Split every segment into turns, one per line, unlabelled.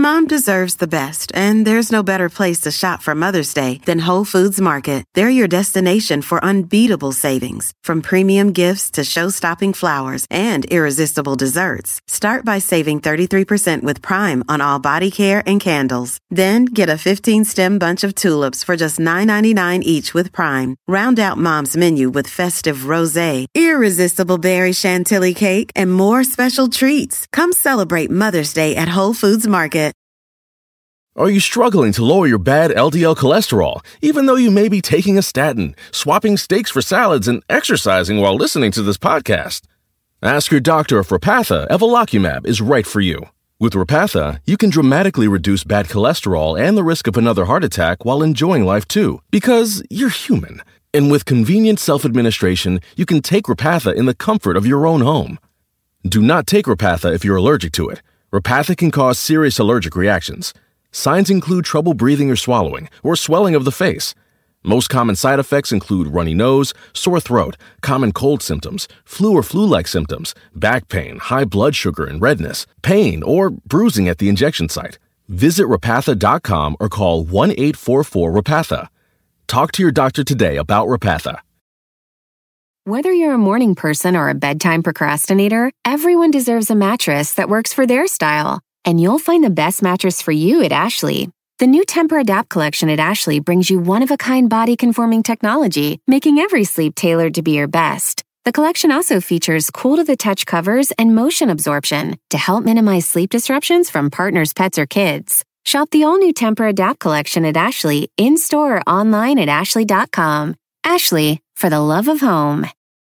Mom deserves the best, and there's no better place to shop for Mother's Day than Whole Foods Market. They're your destination for unbeatable savings, from premium gifts to show-stopping flowers and irresistible desserts. Start by saving 33% with Prime on all body care and candles. Then get a 15-stem bunch of tulips for just $9.99 each with Prime. Round out Mom's menu with festive rosé, irresistible berry chantilly cake, and more special treats. Come celebrate Mother's Day at Whole Foods Market.
Are you struggling to lower your bad LDL cholesterol, even though you may be taking a statin, swapping steaks for salads, and exercising while listening to this podcast? Ask your doctor if Repatha Evolocumab is right for you. With Repatha, you can dramatically reduce bad cholesterol and the risk of another heart attack while enjoying life too, because you're human. And with convenient self-administration, you can take Repatha in the comfort of your own home. Do not take Repatha if you're allergic to it. Repatha can cause serious allergic reactions. Signs include trouble breathing or swallowing, or swelling of the face. Most common side effects include runny nose, sore throat, common cold symptoms, flu or flu-like symptoms, back pain, high blood sugar and redness, pain, or bruising at the injection site. Visit Repatha.com or call 1-844-REPATHA. Talk to your doctor today about Repatha.
Whether you're a morning person or a bedtime procrastinator, everyone deserves a mattress that works for their style. And you'll find the best mattress for you at Ashley. The new Tempur-Adapt collection at Ashley brings you one-of-a-kind body-conforming technology, making every sleep tailored to be your best. The collection also features cool-to-the-touch covers and motion absorption to help minimize sleep disruptions from partners, pets, or kids. Shop the all-new Tempur-Adapt collection at Ashley, in-store or online at ashley.com. Ashley, for the love of home.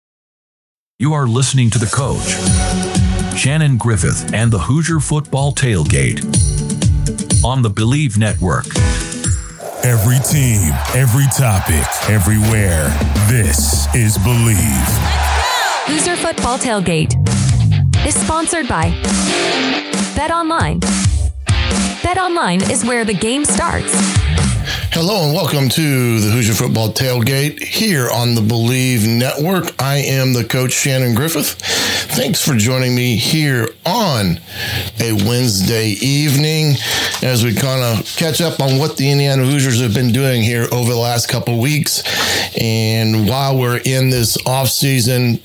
You are listening to The Coach, Shannon Griffith, and the Hoosier Football Tailgate on the Believe Network.
Every team, every topic, everywhere. This is Believe.
Hoosier Football Tailgate is sponsored by BetOnline. BetOnline is where the game starts.
Hello and welcome to the Hoosier Football Tailgate here on the Believe Network. I am the coach, Shannon Griffith. Thanks for joining me here on a Wednesday evening as we kind of catch up on what the Indiana Hoosiers have been doing here over the last couple weeks. And while we're in this off-season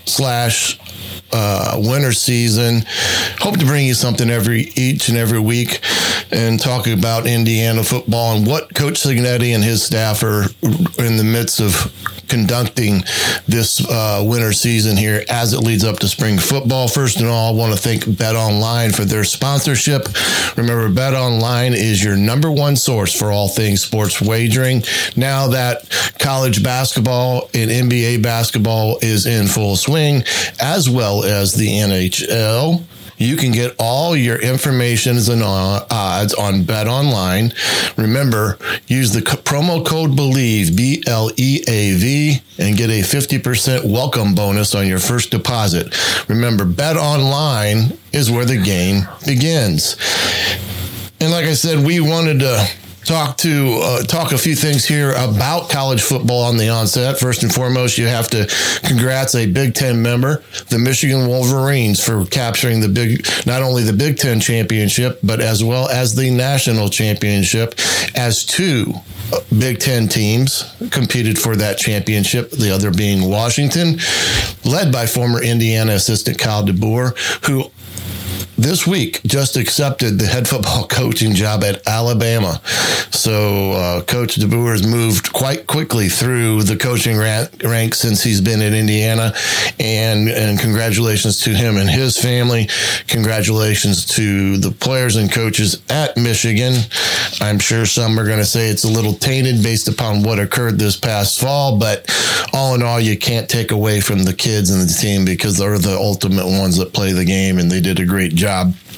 / winter season, hope to bring you something each and every week and talk about Indiana football and what Coach Cignetti and his staff are in the midst of conducting this winter season here as it leads up to spring football. First of all, I want to thank BetOnline for their sponsorship. Remember, BetOnline is your number one source for all things sports wagering. Now that college basketball and NBA basketball is in full swing, as well as the NHL, you can get all your information and odds on BetOnline. Remember, use the promo code BELIEVE, BLEAV, and get a 50% welcome bonus on your first deposit. Remember, BetOnline is where the game begins. And like I said, we wanted to talk a few things here about college football on the onset. First and foremost, you have to congrats a Big Ten member, the Michigan Wolverines, for capturing not only the Big Ten championship, but as well as the national championship, as two Big Ten teams competed for that championship, the other being Washington, led by former Indiana assistant Kyle DeBoer, who this week just accepted the head football coaching job at Alabama. So Coach DeBoer has moved quite quickly through the coaching ranks since he's been at Indiana. And congratulations to him and his family. Congratulations to the players and coaches at Michigan. I'm sure some are going to say it's a little tainted based upon what occurred this past fall, but all in all, you can't take away from the kids and the team because they're the ultimate ones that play the game, and they did a great job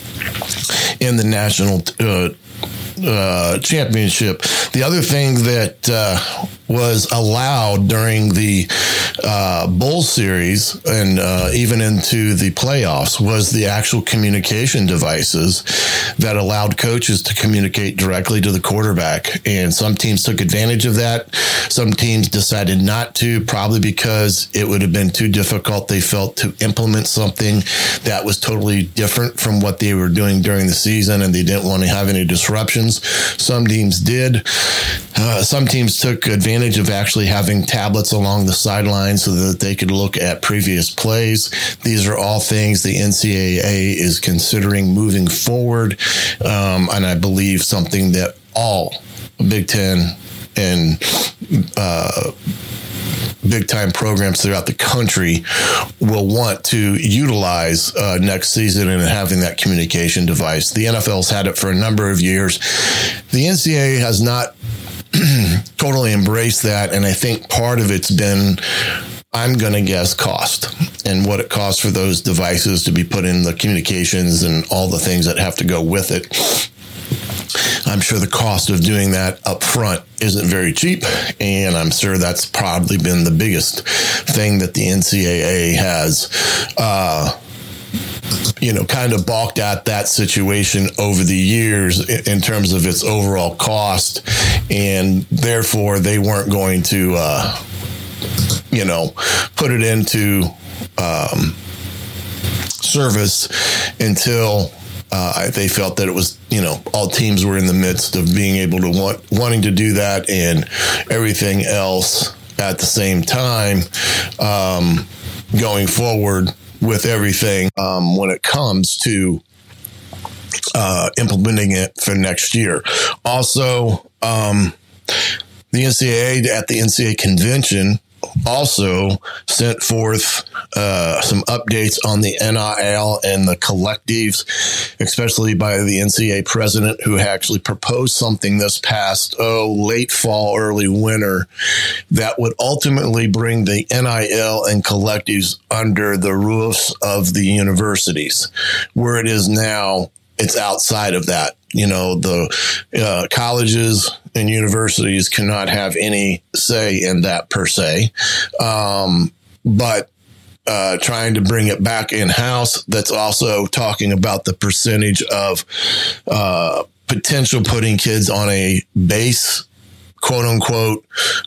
in the national championship. The other thing that was allowed during the bowl series and even into the playoffs was the actual communication devices that allowed coaches to communicate directly to the quarterback. And some teams took advantage of that. Some teams decided not to, probably because it would have been too difficult, they felt, to implement something that was totally different from what they were doing during the season and they didn't want to have any disruptions. Some teams did. Some teams took advantage of actually having tablets along the sidelines so that they could look at previous plays. These are all things the NCAA is considering moving forward, and I believe something that all Big Ten and big time programs throughout the country will want to utilize next season and having that communication device. The NFL's had it for a number of years. The NCAA has not totally embraced that. And I think part of it's been, I'm going to guess, cost and what it costs for those devices to be put in the communications and all the things that have to go with it. I'm sure the cost of doing that up front isn't very cheap, and I'm sure that's probably been the biggest thing that the NCAA has, kind of balked at that situation over the years in terms of its overall cost, and therefore they weren't going to, put it into service until they felt that it was, all teams were in the midst of being able to wanting to do that and everything else at the same time, going forward with everything when it comes to implementing it for next year. Also, the NCAA at the NCAA convention also sent forth some updates on the NIL and the collectives, especially by the NCAA president, who actually proposed something this past late fall, early winter, that would ultimately bring the NIL and collectives under the roofs of the universities. Where it is now, it's outside of that. The colleges and universities cannot have any say in that per se. But trying to bring it back in-house, that's also talking about the percentage of potential putting kids on a base, quote unquote,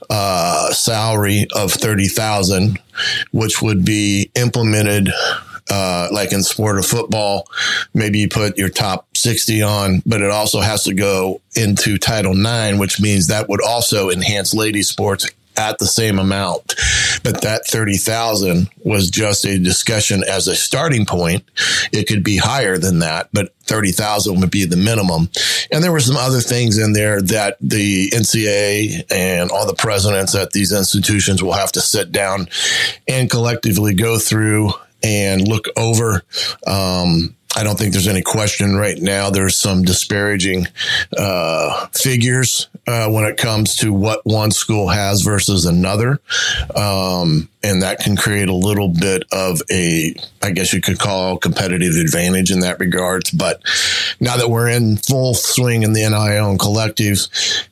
salary of $30,000, which would be implemented like in sport of football. Maybe you put your top 60 on, but it also has to go into Title IX, which means that would also enhance ladies sports at the same amount. But that 30,000 was just a discussion as a starting point. It could be higher than that, but 30,000 would be the minimum. And there were some other things in there that the NCAA and all the presidents at these institutions will have to sit down and collectively go through and look over. I don't think there's any question right now. There's some disparaging figures when it comes to what one school has versus another. And that can create a little bit of I guess you could call competitive advantage in that regard. But now that we're in full swing in the NIL and collectives,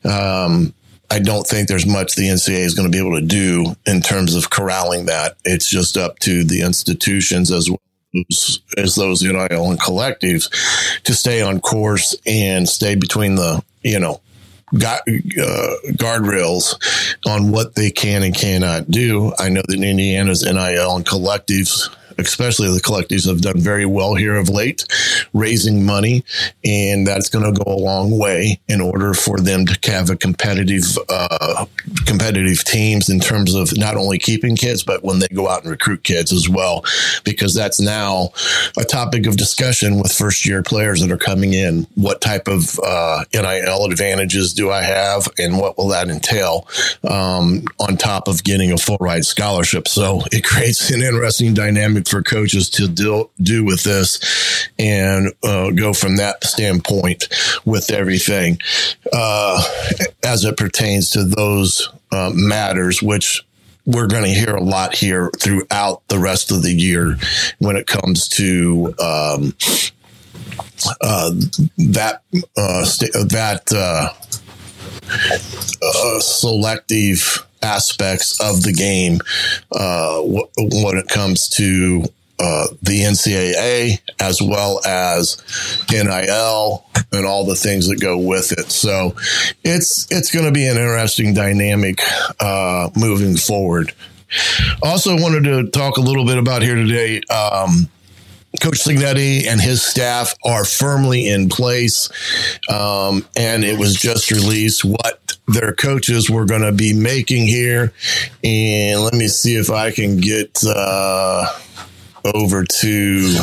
I don't think there's much the NCAA is going to be able to do in terms of corralling that. It's just up to the institutions as well as those NIL and collectives to stay on course and stay between the, guardrails on what they can and cannot do. I know that Indiana's NIL and collectives, especially the collectives, have done very well here of late, raising money, and that's going to go a long way in order for them to have a competitive teams in terms of not only keeping kids, but when they go out and recruit kids as well, because that's now a topic of discussion with first-year players that are coming in. What type of NIL advantages do I have, and what will that entail on top of getting a full-ride scholarship? So it creates an interesting dynamic for coaches to do with this and go from that standpoint with everything as it pertains to those matters, which we're going to hear a lot here throughout the rest of the year when it comes to selective aspects of the game when it comes to the NCAA as well as NIL and all the things that go with it. So it's going to be an interesting dynamic moving forward. Also wanted to talk a little bit about here today Coach Cignetti and his staff are firmly in place, and it was just released what their coaches were going to be making here. And let me see if I can get over to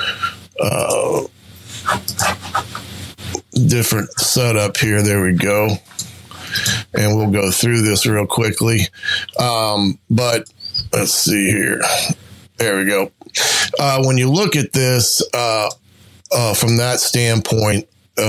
different setup here. There we go. And we'll go through this real quickly. But let's see here. There we go. When you look at this from that standpoint,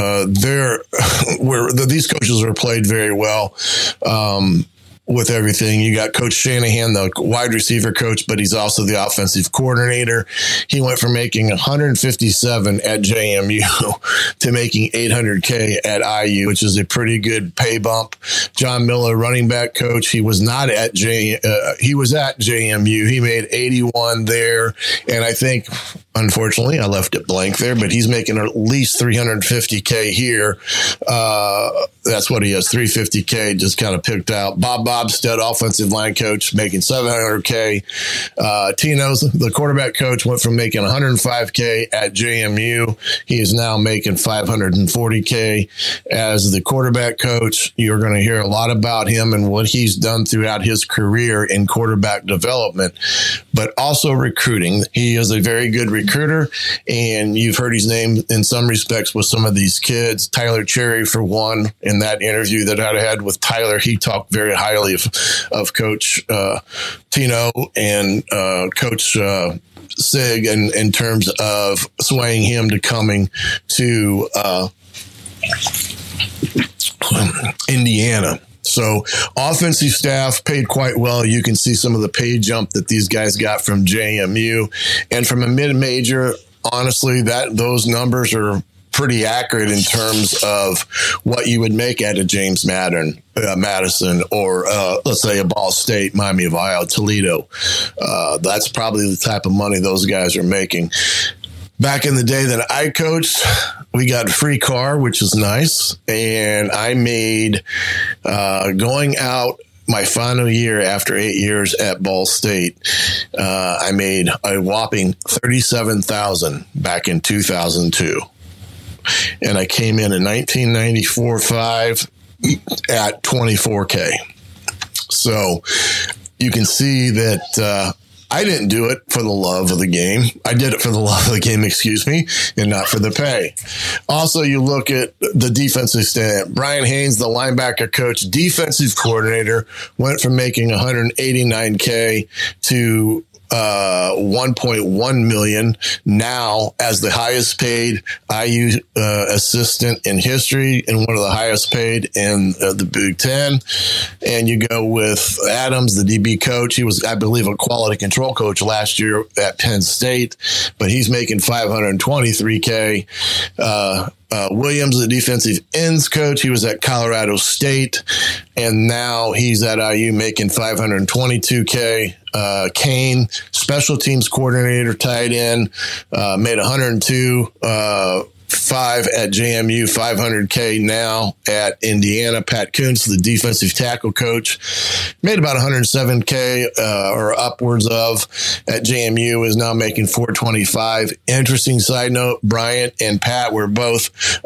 these coaches are played very well with everything. You got Coach Shanahan, the wide receiver coach, but he's also the offensive coordinator. He went from making $157 at JMU to making $800K at IU, which is a pretty good pay bump. John Miller, running back coach, he was not at he was at JMU. He made $81 there, and I think, unfortunately, I left it blank there, but he's making at least $350K here. That's what he has, $350K, just kind of picked out. Bob Bobstead, offensive line coach, making $700K. Tino's, the quarterback coach, went from making $105K at JMU. He is now making $540K as the quarterback coach. You're going to hear a lot about him and what he's done throughout his career in quarterback development, but also recruiting. He is a very good recruiter, and you've heard his name in some respects with some of these kids. Tyler Cherry, for one, in that interview that I had with Tyler, he talked very highly of Coach Tino and Coach Sig in terms of swaying him to coming to Indiana. So offensive staff paid quite well. You can see some of the pay jump that these guys got from JMU, and from a mid-major. Honestly, those numbers are pretty accurate in terms of what you would make at a James Madison, or let's say a Ball State, Miami of Ohio, Toledo. That's probably the type of money those guys are making. Back in the day that I coached, we got a free car, which is nice. And I made, going out my final year after 8 years at Ball State, I made a whopping $37,000 back in 2002. And I came in 1994-5 at $24K. So you can see that I didn't do it for the love of the game. I did it for the love of the game, and not for the pay. Also, you look at the defensive stand. Brian Haynes, the linebacker coach, defensive coordinator, went from making $189K to $1.1 million now as the highest paid IU assistant in history and one of the highest paid in the Big Ten. And you go with Adams, the DB coach. He was, I believe, a quality control coach last year at Penn State, but he's making $523K. Williams, the defensive ends coach, he was at Colorado State, and now he's at IU making $522K. Kane, special teams coordinator, tight end, made $102,500 at JMU, $500K now at Indiana. Pat Kuntz, the defensive tackle coach, made about $107K or upwards of at JMU, is now making $425. Interesting side note: Bryant and Pat were both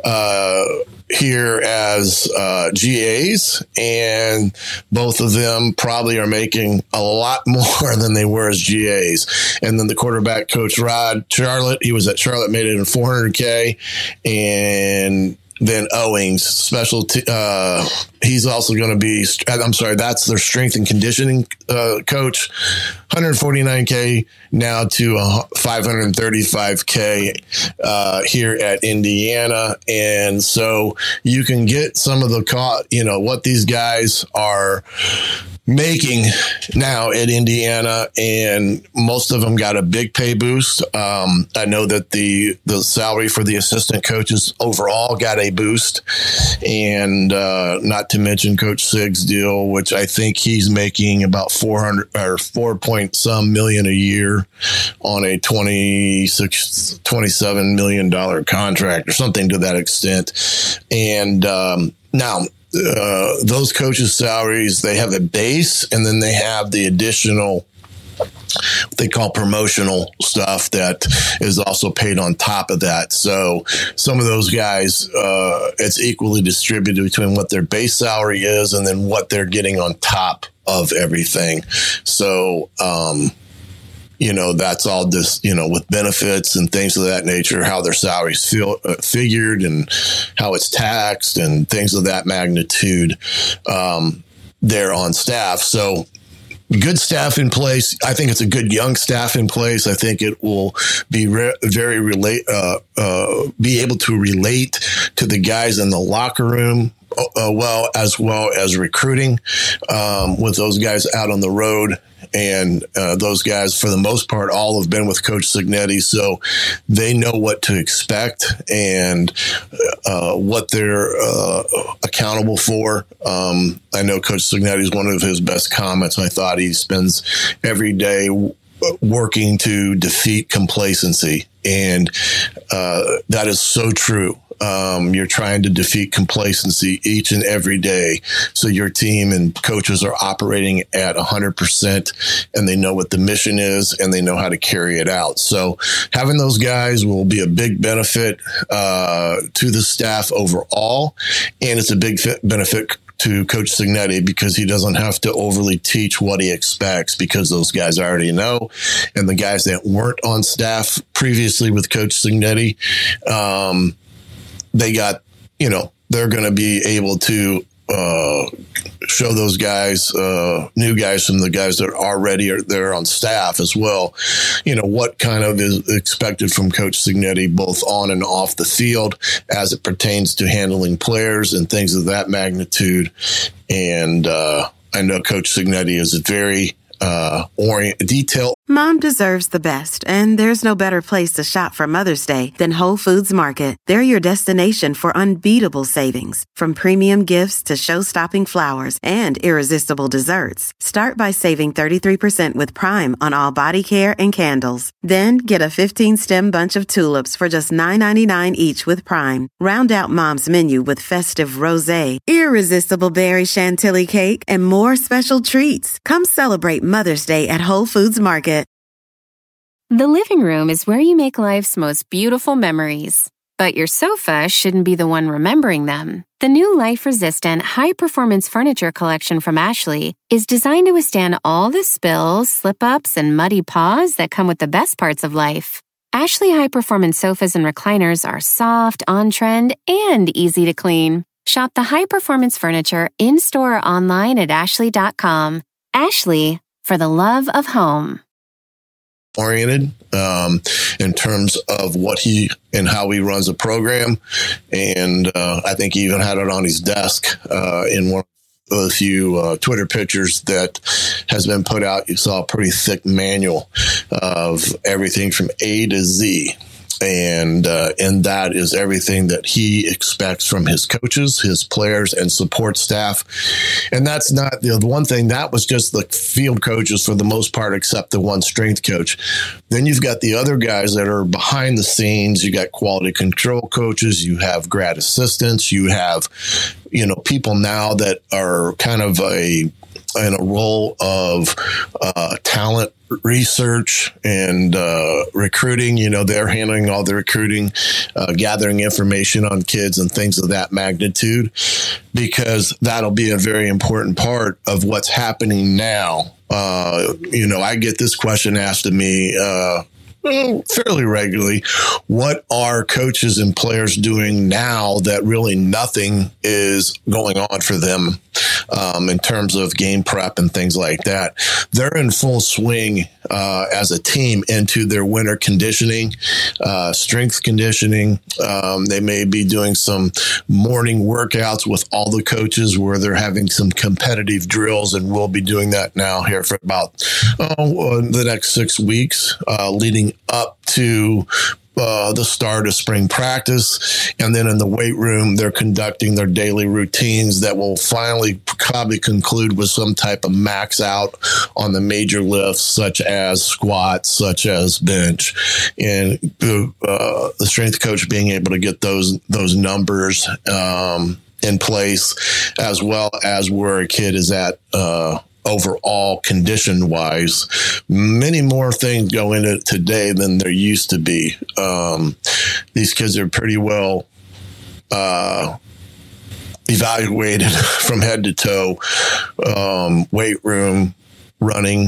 here as GAs, and both of them probably are making a lot more than they were as GAs. And then the quarterback coach, Rod Charlotte, he was at Charlotte, made it in $400K. And then Owings, he's also going to be, that's their strength and conditioning coach, $149K now to $535K here at Indiana. And so you can get some of the, what these guys are making now at Indiana, and most of them got a big pay boost. I know that the salary for the assistant coaches overall got a boost, and not to mention Coach Sig's deal, which I think he's making about $4 million a year on a $27 million contract or something to that extent. And now, those coaches' salaries, they have a base, and then they have the additional they call promotional stuff that is also paid on top of that. So some of those guys, it's equally distributed between what their base salary is and then what they're getting on top of everything. So, that's all just, with benefits and things of that nature, how their salaries figured and how it's taxed and things of that magnitude there on staff. So good staff in place. I think it's a good young staff in place. I think it will be be able to relate to the guys in the locker room well as recruiting with those guys out on the road. And those guys, for the most part, all have been with Coach Cignetti, so they know what to expect and what they're accountable for. I know Coach Cignetti's one of his best comments. I thought he spends every day working to defeat complacency, and that is so true. You're trying to defeat complacency each and every day. So your team and coaches are operating at 100% and they know what the mission is and they know how to carry it out. So having those guys will be a big benefit to the staff overall. And it's a big benefit to Coach Cignetti because he doesn't have to overly teach what he expects because those guys already know. And the guys that weren't on staff previously with Coach Cignetti, they got, they're going to be able to show those guys, new guys from the guys that are already there on staff as well, what kind of is expected from Coach Cignetti, both on and off the field as it pertains to handling players and things of that magnitude. And I know Coach Cignetti is very detail.
Mom deserves the best, and there's no better place to shop for Mother's Day than Whole Foods Market. They're your destination for unbeatable savings, from premium gifts to show-stopping flowers and irresistible desserts. Start by saving 33% with Prime on all body care and candles. Then get a 15-stem bunch of tulips for just $9.99 each with Prime. Round out Mom's menu with festive rosé, irresistible berry chantilly cake, and more special treats. Come celebrate Mother's Day at Whole Foods Market.
The living room is where you make life's most beautiful memories. But your sofa shouldn't be the one remembering them. The new life-resistant, high-performance furniture collection from Ashley is designed to withstand all the spills, slip-ups, and muddy paws that come with the best parts of life. Ashley high-performance sofas and recliners are soft, on-trend, and easy to clean. Shop the high-performance furniture in-store or online at ashley.com. Ashley, for the love of home.
Oriented in terms of what he and how he runs a program. And I think he even had it on his desk in one of the few Twitter pictures that has been put out. You saw a pretty thick manual of everything from A to Z. And that is everything that he expects from his coaches, his players, and support staff. And that's not the one thing. That was just the field coaches for the most part, except the one strength coach. Then you've got the other guys that are behind the scenes. You got quality control coaches. You have grad assistants. You have, people now that are kind of in a role of talent research and recruiting. They're handling all the recruiting, gathering information on kids and things of that magnitude, because that'll be a very important part of what's happening now. I get this question asked of me fairly regularly. What are coaches and players doing now that really nothing is going on for them in terms of game prep and things like that? They're in full swing as a team into their winter conditioning, strength conditioning. They may be doing some morning workouts with all the coaches where they're having some competitive drills, and we'll be doing that now here for about the next 6 weeks leading up to the start of spring practice. And then in the weight room, they're conducting their daily routines that will finally probably conclude with some type of max out on the major lifts, such as squats, such as bench, and the strength coach being able to get those numbers in place, as well as where a kid is at overall condition wise. Many more things go into it today than there used to be. These kids are pretty well evaluated from head to toe, weight room, running,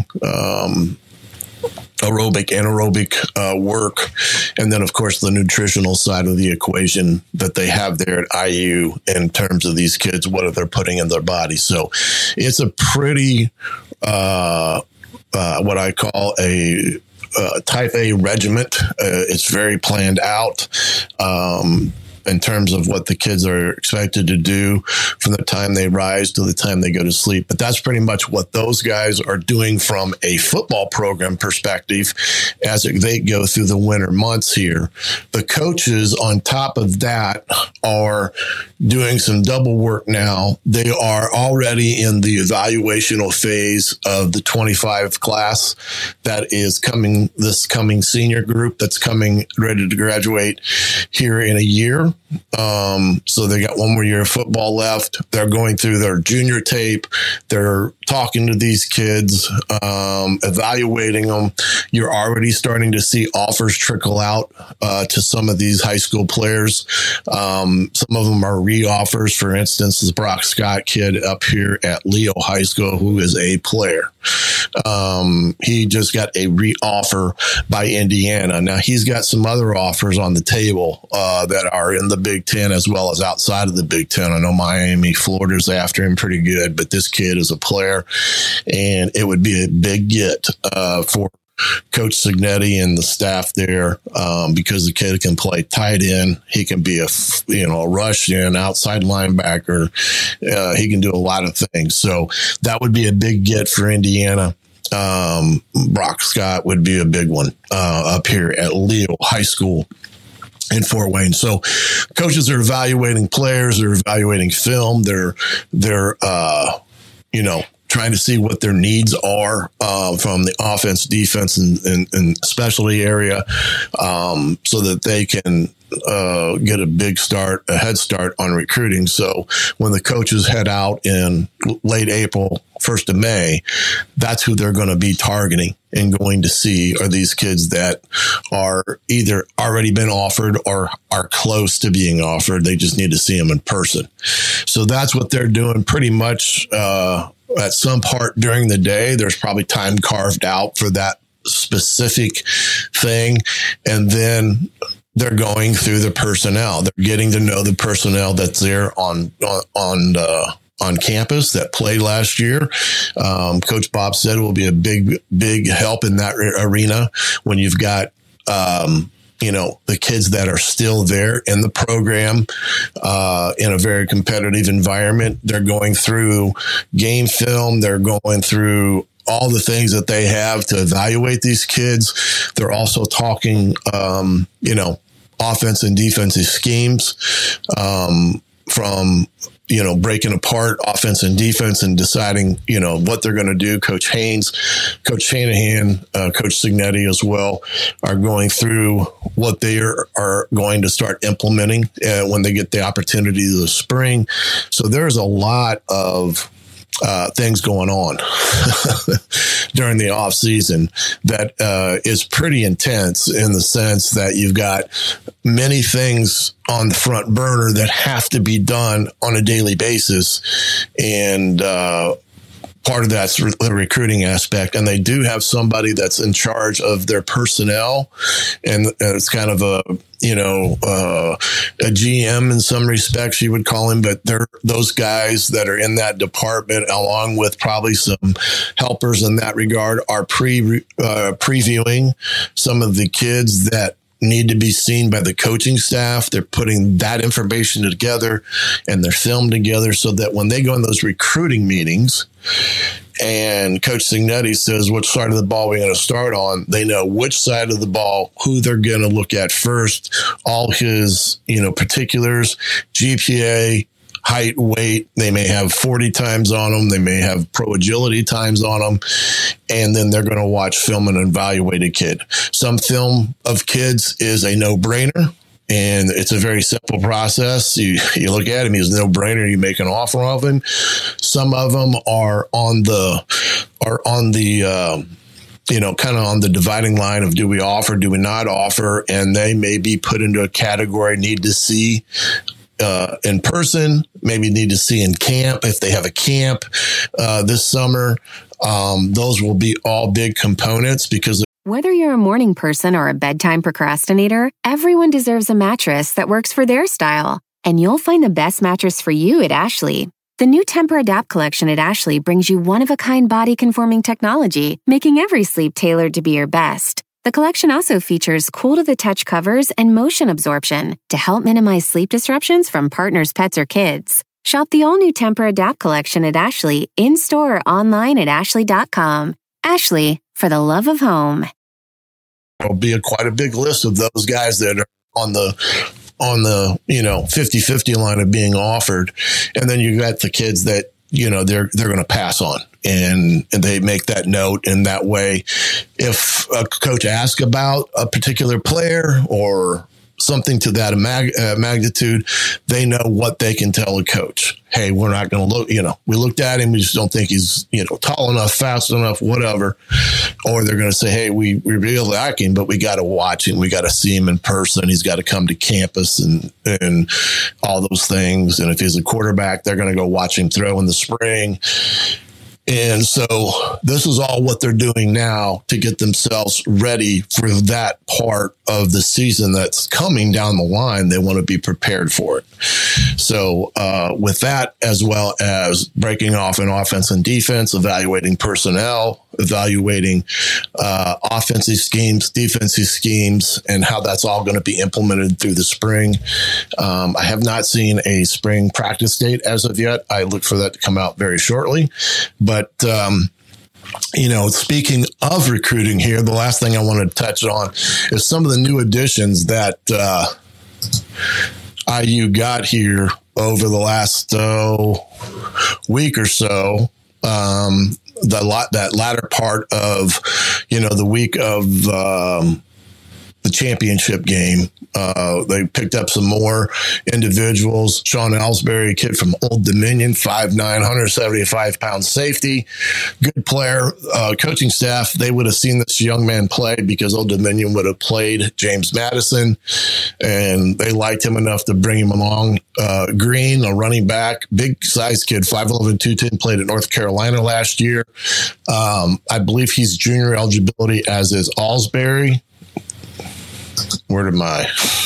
aerobic, anaerobic work, and then, of course, the nutritional side of the equation that they have there at IU in terms of these kids, what they're putting in their body. So it's a pretty, what I call a type A regiment. It's very planned out. In terms of what the kids are expected to do from the time they rise to the time they go to sleep. But that's pretty much what those guys are doing from a football program perspective as they go through the winter months here. The coaches on top of that are doing some double work now. They are already in the evaluational phase of the 25 class that is coming, this coming senior group that's coming ready to graduate here in a year. So they got one more year of football left. They're going through their junior tape. They're talking to these kids, evaluating them. You're already starting to see offers trickle out to some of these high school players. Some of them are re-offers. For instance, the Brock Scott kid up here at Leo High School, who is a player. He just got a re-offer by Indiana. Now, he's got some other offers on the table that are in the Big Ten as well as outside of the Big Ten. I know Miami, Florida's after him pretty good, but this kid is a player, and it would be a big get for Coach Cignetti and the staff there, because the kid can play tight end. He can be a rush in, outside linebacker. He can do a lot of things. So that would be a big get for Indiana. Brock Scott would be a big one up here at Leo High School in Fort Wayne. So coaches are evaluating players, they're evaluating film, they're trying to see what their needs are from the offense, defense, and specialty area, so that they can get a head start on recruiting. So when the coaches head out in late April, 1st of May, that's who they're going to be targeting and going to see are these kids that are either already been offered or are close to being offered. They just need to see them in person. So that's what they're doing pretty much at some part during the day. There's probably time carved out for that specific thing. And then they're going through the personnel. They're getting to know the personnel that's there on campus that played last year. Coach Bob said it will be a big help in that arena when you've got, the kids that are still there in the program, in a very competitive environment. They're going through game film. They're going through all the things that they have to evaluate these kids. They're also talking, offense and defensive schemes, from breaking apart offense and defense and deciding, what they're going to do. Coach Haynes, Coach Shanahan, Coach Cignetti as well are going through what they are going to start implementing when they get the opportunity this spring. So there's a lot of things going on during the off season that is pretty intense in the sense that you've got many things on the front burner that have to be done on a daily basis. And part of that's the recruiting aspect. And they do have somebody that's in charge of their personnel. And it's kind of a GM in some respects, you would call him, but they're those guys that are in that department, along with probably some helpers in that regard, are previewing some of the kids that need to be seen by the coaching staff. They're putting that information together and they're filmed together so that when they go in those recruiting meetings and Coach Cignetti says, which side of the ball we're going to start on, they know which side of the ball, who they're going to look at first, all his, particulars, GPA, height, weight. They may have 40 times on them. They may have pro agility times on them. And then they're going to watch film and evaluate a kid. Some film of kids is a no-brainer. And it's a very simple process. You look at him, he's a no-brainer. You make an offer of him. Some of them are on the kind of on the dividing line of do we offer, do we not offer? And they may be put into a category, need to see in person, maybe need to see in camp if they have a camp this summer. Those will be all big components because
Whether you're a morning person or a bedtime procrastinator, everyone deserves a mattress that works for their style. And you'll find the best mattress for you at Ashley. The new Tempur-Adapt collection at Ashley brings you one-of-a-kind body-conforming technology, making every sleep tailored to be your best. The collection also features cool-to-the-touch covers and motion absorption to help minimize sleep disruptions from partners, pets, or kids. Shop the all-new Tempur-Adapt collection at Ashley, in-store or online at ashley.com. Ashley, for the love of home.
There'll be quite a big list of those guys that are on the 50-50 line of being offered. And then you got the kids that, they're going to pass on and they make that note. And that way, if a coach asks about a particular player or something to that magnitude, they know what they can tell a coach. Hey, we're not going to look, we looked at him. We just don't think he's, tall enough, fast enough, whatever. Or they're going to say, hey, we really like him, but we got to watch him. We got to see him in person. He's got to come to campus and all those things. And if he's a quarterback, they're going to go watch him throw in the spring. And so this is all what they're doing now to get themselves ready for that part of the season that's coming down the line. They want to be prepared for it. So with that, as well as breaking off an offense and defense, evaluating personnel, evaluating offensive schemes, defensive schemes, and how that's all going to be implemented through the spring. I have not seen a spring practice date as of yet. I look for that to come out very shortly. But, speaking of recruiting here, the last thing I want to touch on is some of the new additions that IU got here over the last week or so. That latter part of, the week of the championship game. They picked up some more individuals. Sean Ellsbury, a kid from Old Dominion, 5'9", 175-pound safety. Good player. Coaching staff, they would have seen this young man play because Old Dominion would have played James Madison, and they liked him enough to bring him along. Green, a running back, big size kid, 5'11", 210, played at North Carolina last year. I believe he's junior eligibility, as is Ellsbury. Where did my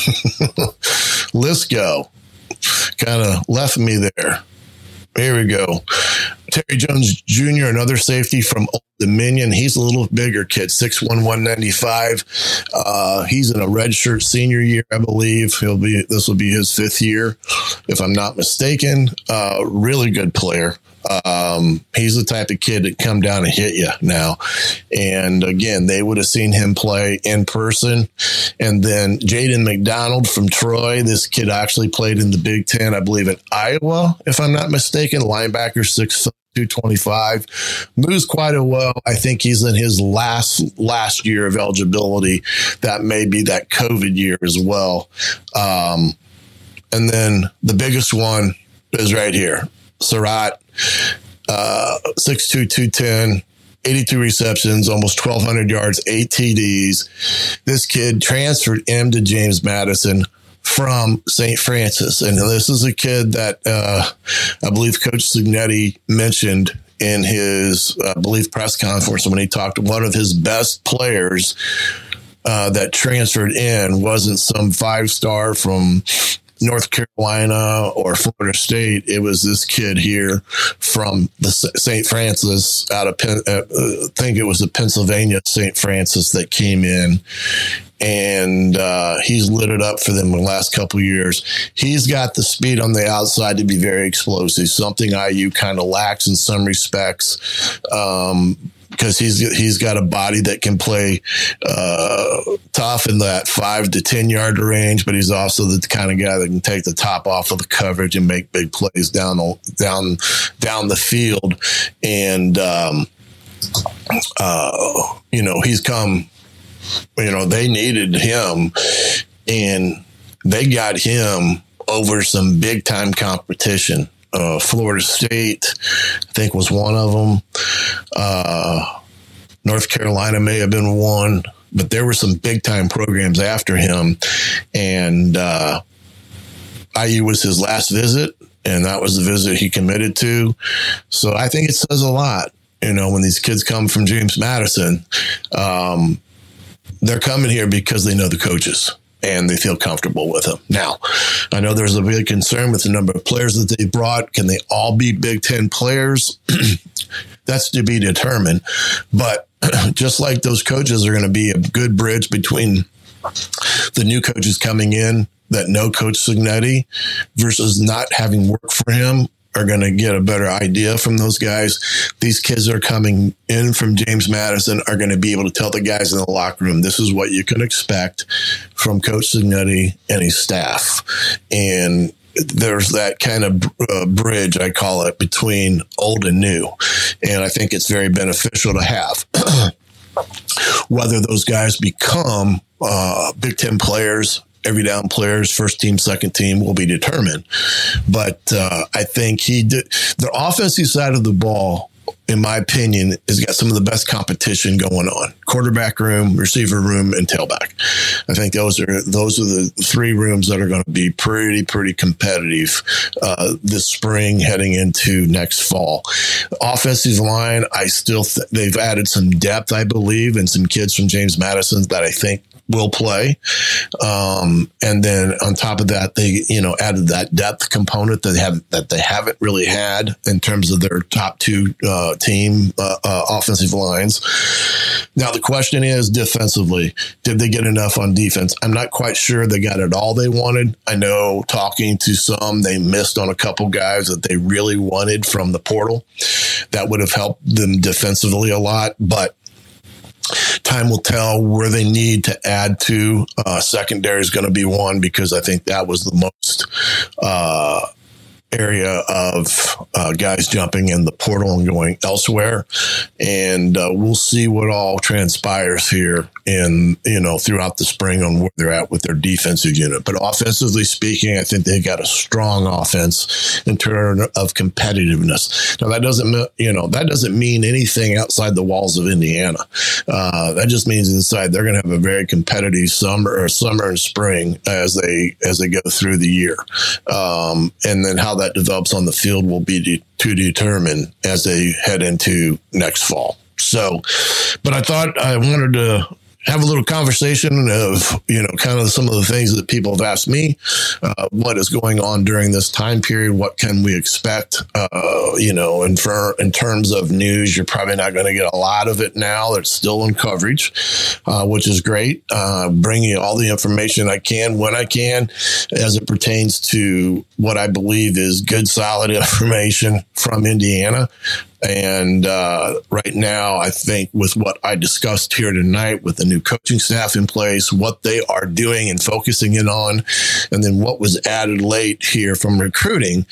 list go? Kind of left me there. Here we go. Terry Jones Jr., another safety from Old Dominion. He's a little bigger kid, 6'1", 195. He's in a redshirt senior year, I believe. This will be his fifth year, if I'm not mistaken. Really good player. He's the type of kid that come down and hit you now. And again, they would have seen him play in person. And then Jaden McDonald from Troy. This kid actually played in the Big Ten, I believe, in Iowa, if I'm not mistaken. Linebacker, 6'2", 225, moves quite a well. I think he's in his last year of eligibility. That may be that COVID year as well. And then the biggest one is right here. Surratt, 6'2", 210, 82 receptions, almost 1,200 yards, 8 TDs. This kid transferred him to James Madison from St. Francis. And this is a kid that I believe Coach Signetti mentioned in his, press conference when he talked to one of his best players that transferred in wasn't some 5-star from North Carolina or Florida State. It was this kid here from the St. Francis out of, I think it was the Pennsylvania St. Francis that came in. And he's lit it up for them in the last couple of years. He's got the speed on the outside to be very explosive, something IU kind of lacks in some respects, because he's got a body that can play tough in that 5 to 10 yard range, but he's also the kind of guy that can take the top off of the coverage and make big plays down the field. And he's come. They needed him, and they got him over some big time competition. Florida State, I think, was one of them. North Carolina may have been one, but there were some big time programs after him. And IU was his last visit, and that was the visit he committed to. So I think it says a lot, when these kids come from James Madison, they're coming here because they know the coaches and they feel comfortable with them. Now, I know there's a big concern with the number of players that they brought. Can they all be Big Ten players? That's to be determined. But just like those coaches are going to be a good bridge between the new coaches coming in that know Coach Cignetti versus not having worked for him, are going to get a better idea from those guys. These kids that are coming in from James Madison are going to be able to tell the guys in the locker room, this is what you can expect from Coach Cignetti and his staff. And there's that kind of bridge, I call it, between old and new. And I think it's very beneficial to have. Whether those guys become Big Ten players, every down players, first team, second team, will be determined. But I think the offensive side of the ball, in my opinion, has got some of the best competition going on. Quarterback room, receiver room, and tailback. I think those are the three rooms that are going to be pretty competitive this spring heading into next fall. Offensive line, they've added some depth, I believe, and some kids from James Madison that I think will play. And then on top of that, they, added that depth component that they haven't really had in terms of their top two team offensive lines. Now, the question is defensively, did they get enough on defense? I'm not quite sure they got it all they wanted. I know talking to some, they missed on a couple guys that they really wanted from the portal. That would have helped them defensively a lot, but time will tell where they need to add to. Secondary is going to be one, because I think that was the most area of guys jumping in the portal and going elsewhere. And we'll see what all transpires here throughout the spring on where they're at with their defensive unit. But offensively speaking, I think they got a strong offense in terms of competitiveness. Now, that doesn't mean anything outside the walls of Indiana. That just means inside they're going to have a very competitive summer and spring as they go through the year. And then how that develops on the field will be to determine as they head into next fall. So, but I thought I wanted to have a little conversation of, kind of some of the things that people have asked me, what is going on during this time period? What can we expect? In terms of news, you're probably not going to get a lot of it now. It's still in coverage, which is great. Bring you all the information I can when I can, as it pertains to what I believe is good, solid information from Indiana. And right now, I think with what I discussed here tonight, with the new coaching staff in place, what they are doing and focusing in on, and then what was added late here from recruiting,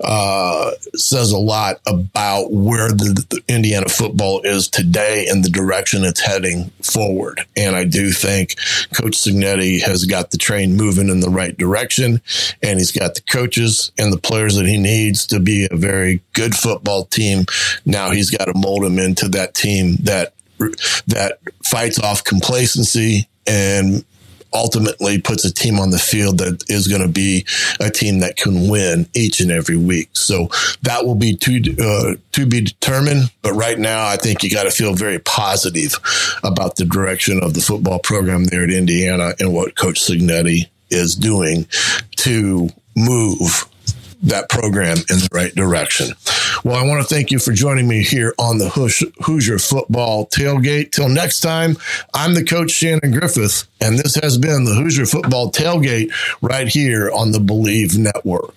says a lot about where the Indiana football is today and the direction it's heading forward. And I do think Coach Cignetti has got the train moving in the right direction, and he's got the coaches and the players that he needs to be a very good football team. Now he's got to mold him into that team that fights off complacency and ultimately puts a team on the field that is going to be a team that can win each and every week. So that will be to be determined. But right now, I think you got to feel very positive about the direction of the football program there at Indiana and what Coach Cignetti is doing to move that program in the right direction. Well, I want to thank you for joining me here on the Hoosier Football Tailgate. Till next time, I'm the coach, Shannon Griffith, and this has been the Hoosier Football Tailgate right here on the Believe Network.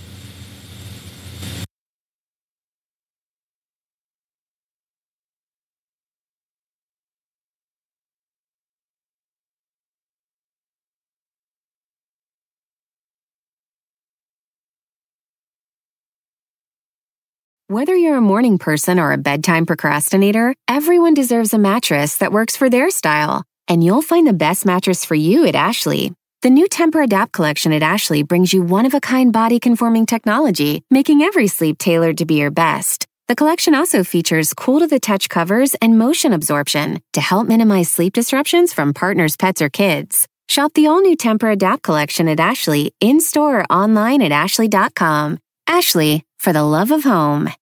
Whether you're a morning person or a bedtime procrastinator, everyone deserves a mattress that works for their style. And you'll find the best mattress for you at Ashley. The new Temper-Adapt collection at Ashley brings you one-of-a-kind body-conforming technology, making every sleep tailored to be your best. The collection also features cool-to-the-touch covers and motion absorption to help minimize sleep disruptions from partners, pets, or kids. Shop the all-new Temper-Adapt collection at Ashley, in-store or online at ashley.com. Ashley, for the love of home.